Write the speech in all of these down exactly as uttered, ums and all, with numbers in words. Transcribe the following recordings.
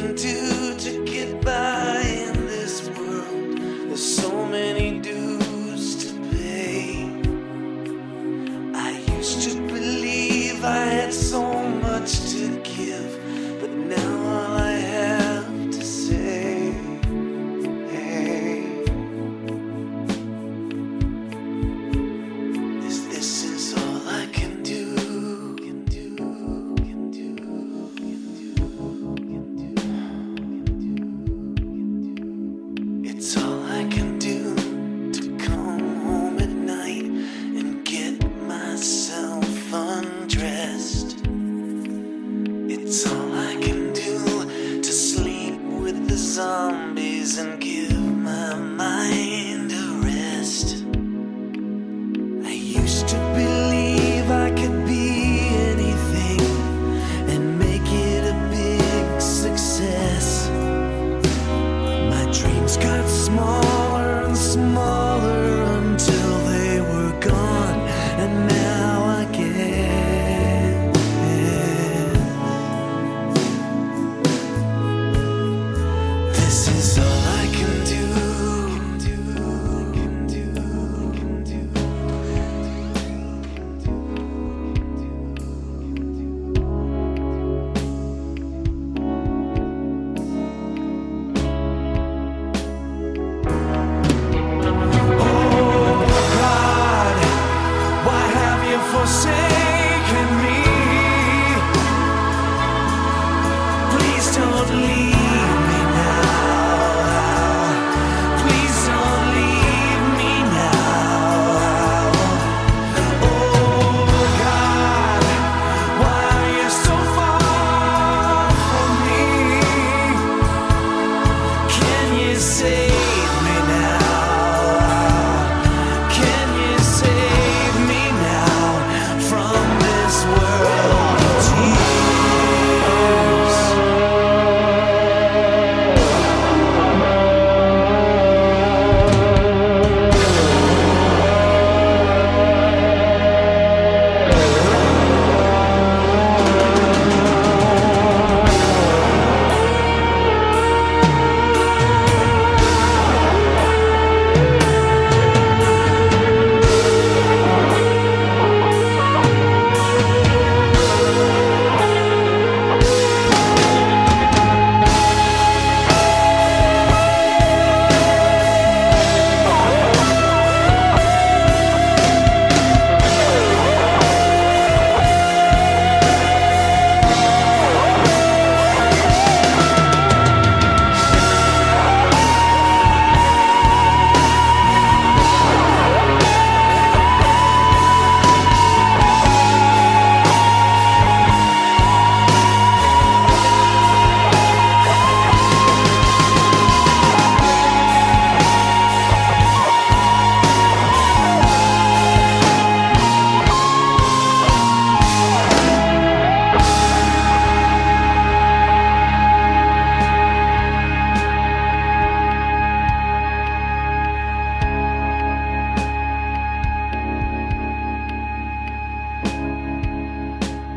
can do to get by in this world. There's so many dues to pay. I used to believe I had so much to give, but now all I have to say, hey, is this is all I can do, can do, can do, can do, can do, can do. It's all I can do to come home at night and get myself undressed. It's all I can do to sleep with the zombies and give my mind a rest. I used to believe I could be anything and make it a big success. My dreams got smaller and smaller until they were gone, and now I get this is all I can do, can do, can do, can do. Oh God, why have you forsaken me? Please don't leave me now. Please don't leave me now. Oh God, why are you so far from me? Can you save me now? Can you save me now from this world of tears?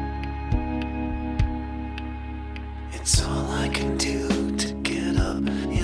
It's all I can do to get up